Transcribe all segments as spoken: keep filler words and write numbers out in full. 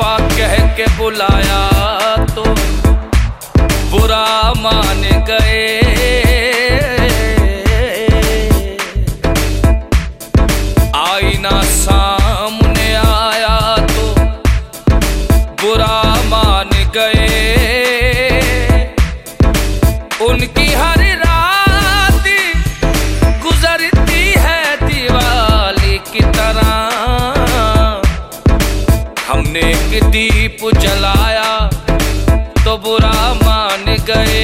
वफा कह के बुलाया तो बुरा मान गए। आईना सामने आया तो बुरा मान गए। उनकी हर रात गुजरती है दिवाली की तरह। हमने एक दीप जलाया तो बुरा मान गए।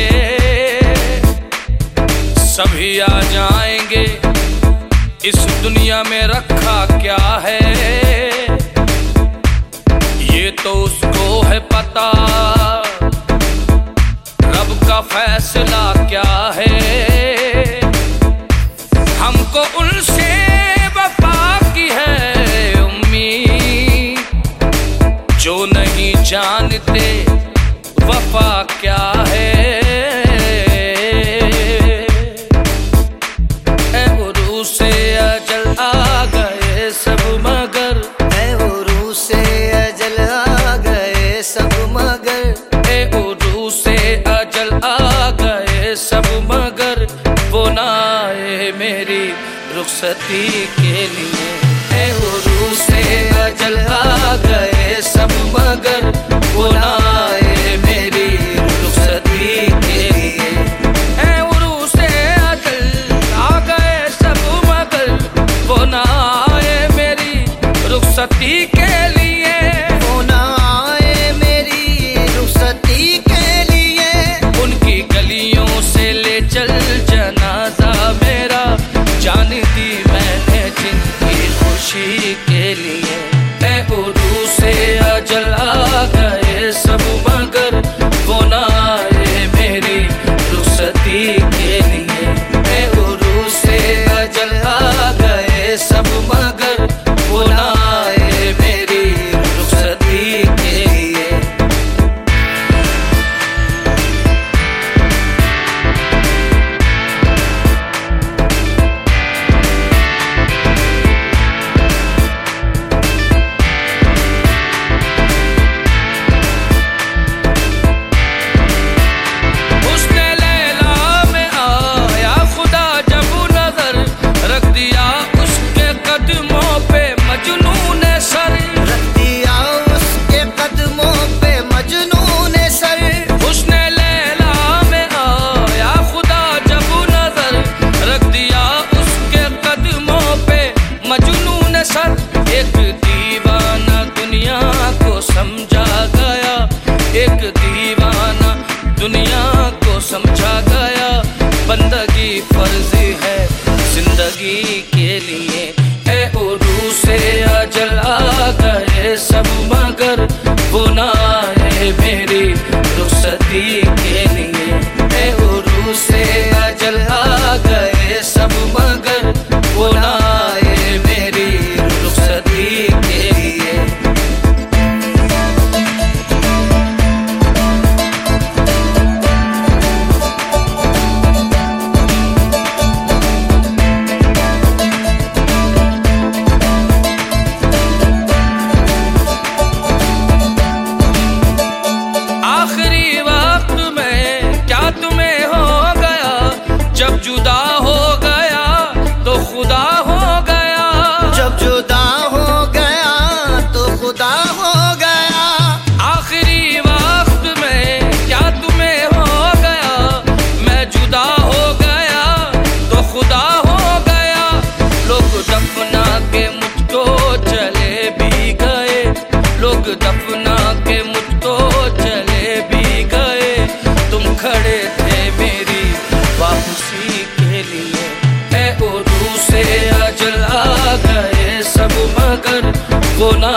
सभी आ जाएंगे, इस दुनिया में रखा क्या है ये तो उसको है पता। रब का फैसला क्या है, हमको उनसे वफा की है उम्मीद। जो नहीं जानते वफा क्या है। से अजल आ गए सब मगर, ए उरू से अजल आ गए सब मगर। ए उरू से अजल आ गए सब मगर। वो ना आए मेरी रुखसती के लिए। ए उरू से अजल आ गए सब मगर। वो ना आए मेरी रुखसती के लिए। ए उरू से अजल आ गए सब मगर। वो ना आए मेरी रुखसती के लिए। वो ना आए मेरी रुखसती के लिए। उनकी गलियों से ले चल जनाजा मेरा। जान दी मैंने जिनकी खुशी के लिए। ए उरू से अजल आ गए सब मगर। वो ना आए मेरी रुखसती के लिए। ए उरू से अजल आ गए सब मगर। वो ना आए मेरी रुखसती के लिए। एक दीवाना दुनिया को समझा गया। एक दीवाना दुनिया को समझा गया। बंदगी फर्ज है जिंदगी के लिए। ए उरू से अजल आ गए सब मगर। वो ना आए मेरी रुखसती के लिए। ए उरू से अजल आ गए सब मगर। वो ना आए मेरी रुखसती के लिए। आखिरी वक्त में क्या तुम्हें हो गया। जब जुदा हो गया तो खुदा हो गया। जब जुदा हो गया तो खुदा हो गया। आखिरी वक्त में क्या तुम्हें हो गया। मैं जुदा हो गया तो खुदा हो गया। लोग दफना के मुझको चले भी गए। लोग दफना के मुझको चले भी गए। तुम खड़े थे मेरी वापसी के लिए। ए उरू से अजल आ गए सब मगर। वो ना